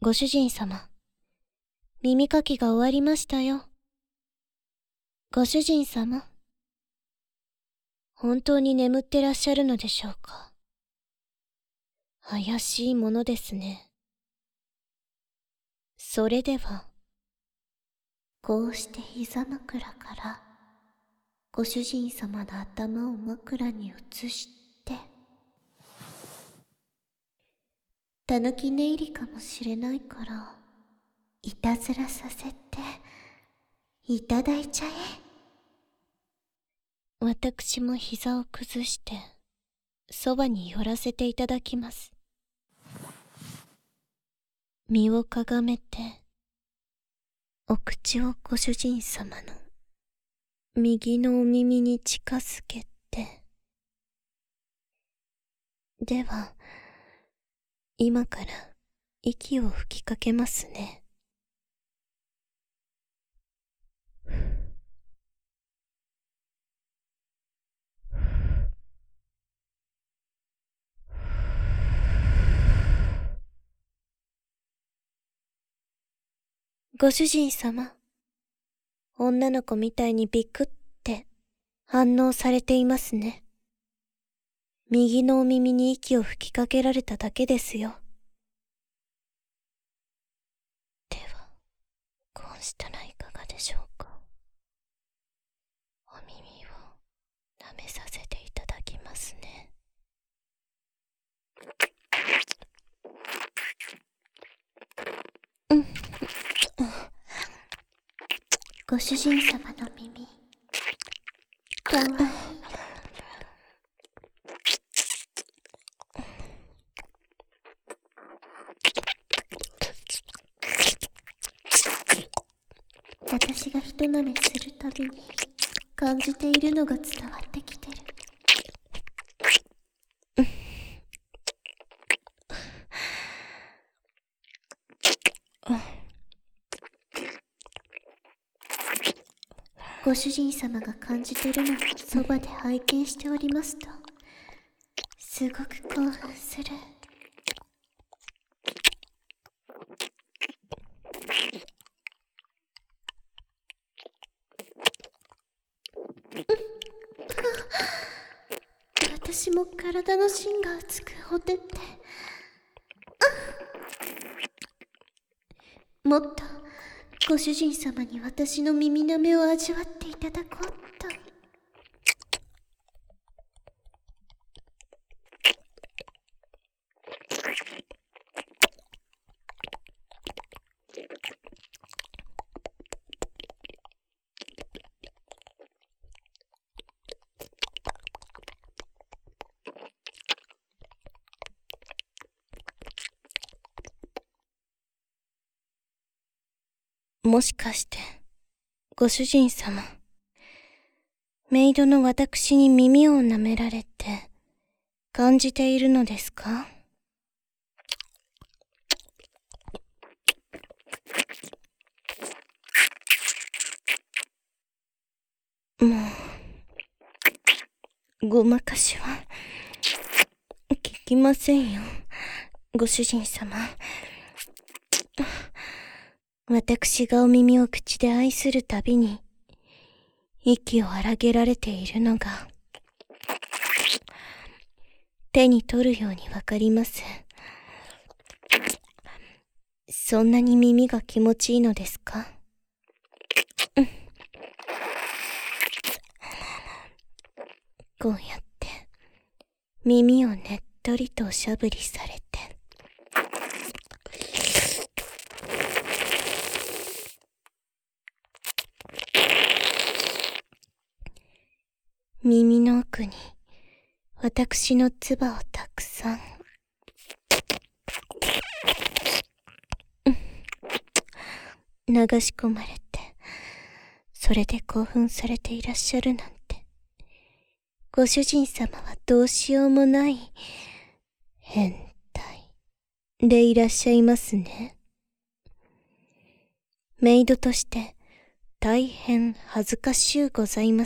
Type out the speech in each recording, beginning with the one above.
ご主人様、耳かきが終わりましたよ。ご主人様、本当に眠ってらっしゃるのでしょうか。怪しいものですね。それでは、こうして膝枕からご主人様の頭を枕に移して、たぬき寝入りかもしれないから、いたずらさせていただいちゃえ。私も膝を崩してそばに寄らせていただきます。身をかがめてお口をご主人様の右のお耳に近づけて、では今から息を吹きかけますね。ご主人様、女の子みたいにビクって反応されていますね。右のお耳に息を吹きかけられただけですよ。では、こうしたらいかがでしょうか。お耳を舐めさせていただきますね。ご主人様の耳、かわいい。私が一舐めするたびに感じているのが伝わってきてる。ご主人様が感じているのをそばで拝見しておりますと、すごく興奮する。私も体の芯が熱くほてって、もっとご主人様に私の耳舐めを味わっていただこうと。もしかして、ご主人様、メイドの私に耳を舐められて、感じているのですか？もう、ごまかしは、聞きませんよ、ご主人様。私がお耳を口で愛するたびに、息を荒げられているのが、手に取るようにわかります。そんなに耳が気持ちいいのですか？こうやって耳をねっとりとおしゃぶりされて、耳の奥に私の唾をたくさん流し込まれて、それで興奮されていらっしゃるなんて、ご主人様はどうしようもない変態でいらっしゃいますね。メイドとして大変恥ずかしゅうございます。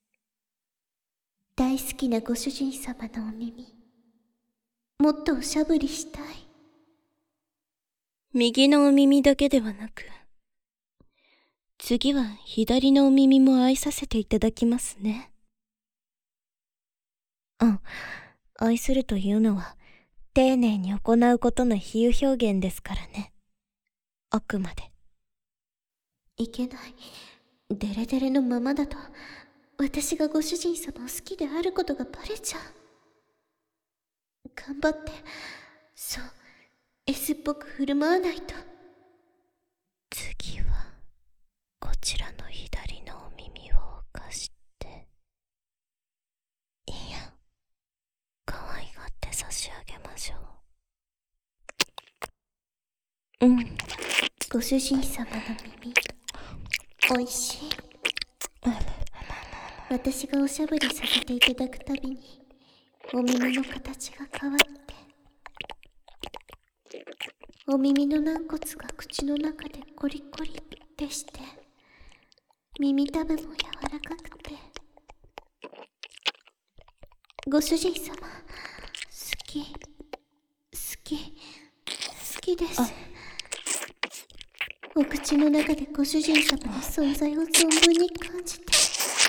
大好きなご主人様のお耳、もっとおしゃぶりしたい。 右のお耳だけではなく、次は左のお耳も愛させていただきますね。愛するというのは、丁寧に行うことの比喩表現ですからね。あくまで。いけない。デレデレのままだと、私がご主人様を好きであることがバレちゃう。頑張って、そう、S っぽく振る舞わないと。次は、こちらの左のお耳を貸して。いや、可愛がって差し上げましょう。ご主人様の耳、おいしい。私がおしゃぶりさせていただくたびに、お耳の形が変わって、お耳の軟骨が口の中でコリコリってして、耳たぶも柔らかくて、ご主人様、好きです。お口の中でご主人様の存在を存分に感じて、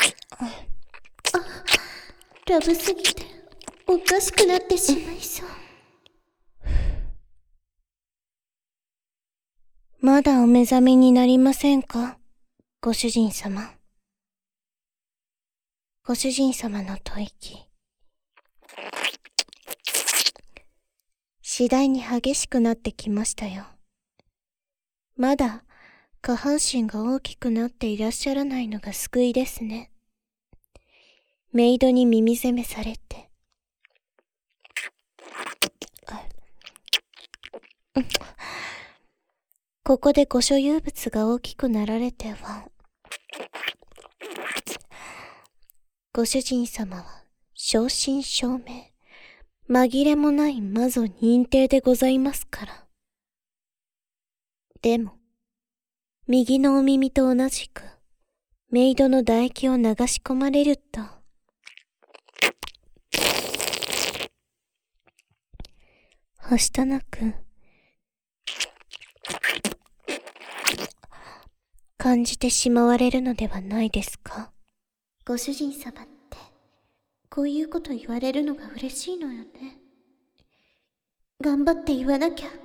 ラブすぎておかしくなってしまいそう。まだお目覚めになりませんか、ご主人様。ご主人様の吐息、次第に激しくなってきましたよ。まだ下半身が大きくなっていらっしゃらないのが救いですね。メイドに耳攻めされて。ここでご所有物が大きくなられては、ご主人様は正真正銘、紛れもない魔女認定でございますから。でも、右のお耳と同じく、メイドの唾液を流し込まれると、はしたなく、感じてしまわれるのではないですか。ご主人様って、こういうこと言われるのが嬉しいのよね。頑張って言わなきゃ。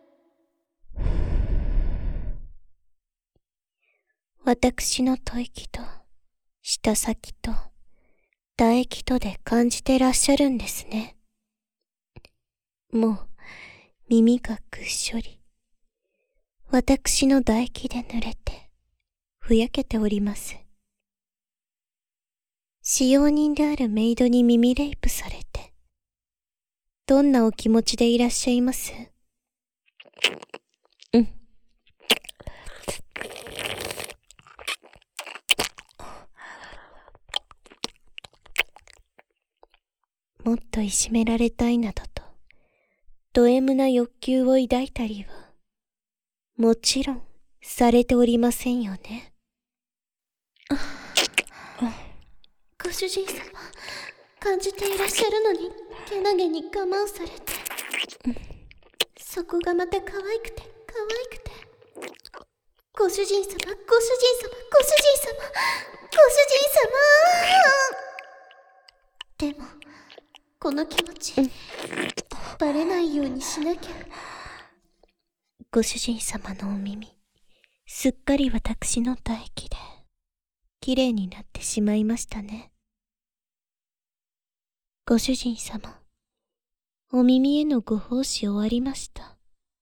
私の吐息と、舌先と、唾液とで感じてらっしゃるんですね。もう、耳がぐっしょり、私の唾液で濡れて、ふやけております。使用人であるメイドに耳レイプされて、どんなお気持ちでいらっしゃいます？もっといじめられたいなどと、ド M な欲求を抱いたりは、もちろんされておりませんよね。ご主人様、感じていらっしゃるのに、けなげに我慢されて。そこがまた可愛くて、可愛くて。ご主人様、ご主人様、ご主人様、ご主人様。でも、この気持ち、バレないようにしなきゃ。ご主人様のお耳、すっかり私の唾液で、きれいになってしまいましたね。ご主人様、お耳へのご奉仕終わりました。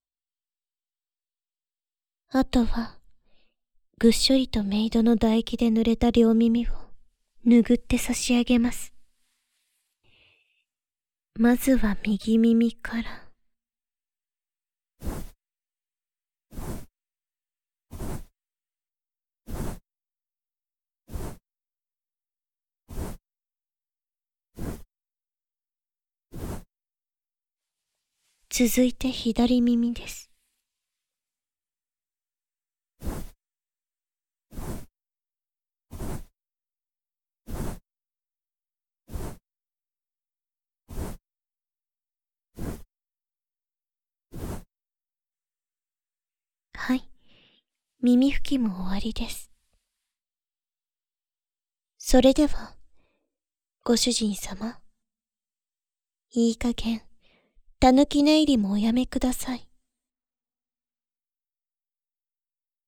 あとは、ぐっしょりとメイドの唾液で濡れた両耳を拭って差し上げます。まずは右耳から。続いて左耳です。 はい。耳拭きも終わりです。それでは、ご主人様。いい加減、狸寝入りもおやめください。